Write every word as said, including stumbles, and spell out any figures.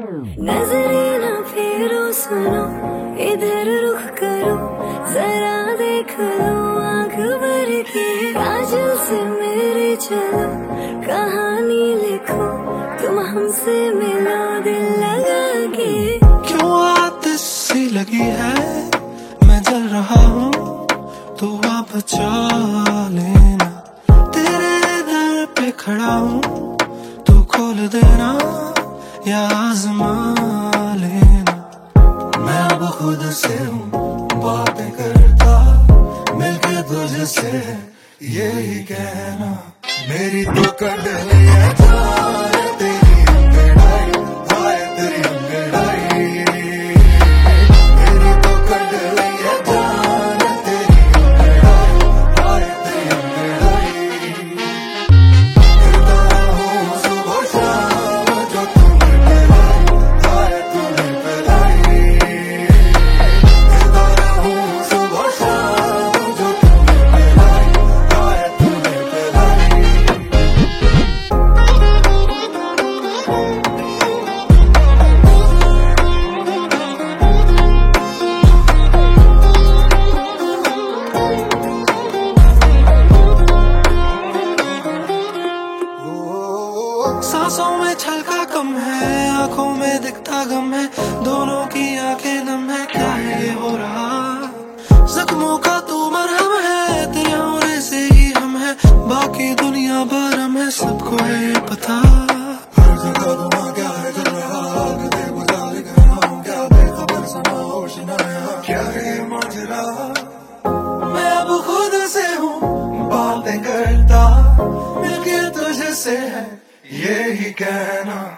नजरें ना फेरो सुनो, इधर रुख करो, जरा देख लो आँख भर के, काजल से मेरे चलो, कहानी लिखो, तुम हमसे मिलो दिल लगा के। क्यों आतिश सी लगी है, मैं जल रहा हूँ, तू आ बचा लेना, तेरे दर पे खड़ा हूँ, तू खोल देना या आजमा लेना। मैं अब खुद से हूँ बातें करता, मिलके तुझसे यही कहना, मेरी तो कदर है जान तेरी अंगड़ाई, हाय तेरी अंगड़ाई, मेरी तो कदर है जान तेरी अंगड़ाई, हाय तेरी अंगड़ाई। करता हूँ सुबह शाम जो तूने पिलाई, हाय तूने पिलाई, करता हूँ सुबह शाम जो तूने पिलाई, हाय तूने पिलाई। सांसों में छलका कम है, आंखों में दिखता गम है, दोनों की आंखें नम है, क्या है ये हो रहा। जख्मों का तू मरहम है, तेरे होने से ही हम है, बाकी दुनिया भरम है, सबको है ये पता। हर जगह धुआं क्या है चल रहा, कदे बुझा लिख रहा हूँ, क्या बेखबर समा होश न आया, क्या है ये माजरा। मैं अब खुद से हूँ बातें करता, मिलके तुझसे है यही कहना।